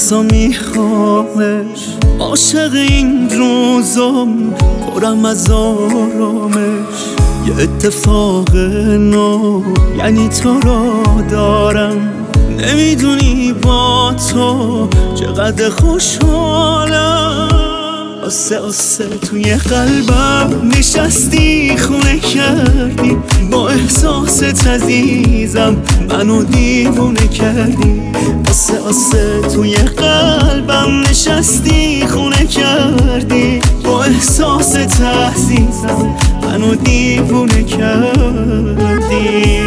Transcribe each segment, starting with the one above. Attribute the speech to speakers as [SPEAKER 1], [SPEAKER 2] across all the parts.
[SPEAKER 1] لحظا میخوامش، عاشق این روزم پرم از آرامش. یه اتفاق نو یعنی تو را دارم، نمیدونی با تو چقدر خوشحالم. آسه آسه توی قلبم نشستی، خونه کردی با احساست عزیزم، منو دیوونه کردی. آسه آسه توی قلبم نشستی، خونه کردی با احساست عزیزم، منو دیوونه کردی.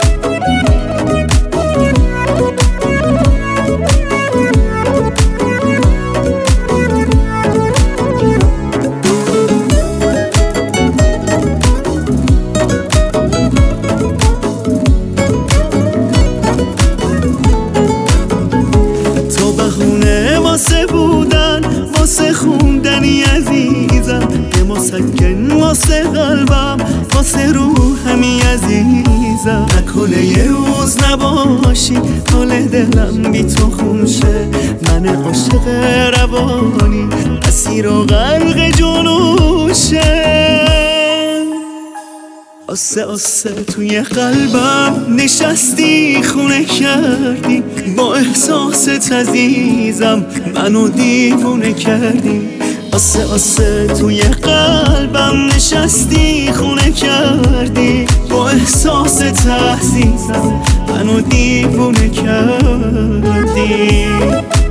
[SPEAKER 1] واسه بودن، واسه خوندنی عزیزم، یه مسکن واسه قلبم، واسه روحمی عزیزم. نکنه یه روز نباشی، حال دلم بی تو خون شه. من عاشق روانی، اسیر و غرق جنوشه. آسه آسه توی قلبم نشستی، خونه کردی با احساست عزیزم، منو دیوونه کردی. آسه آسه توی قلبم نشستی، خونه کردی با احساست عزیزم، منو دیوونه کردی.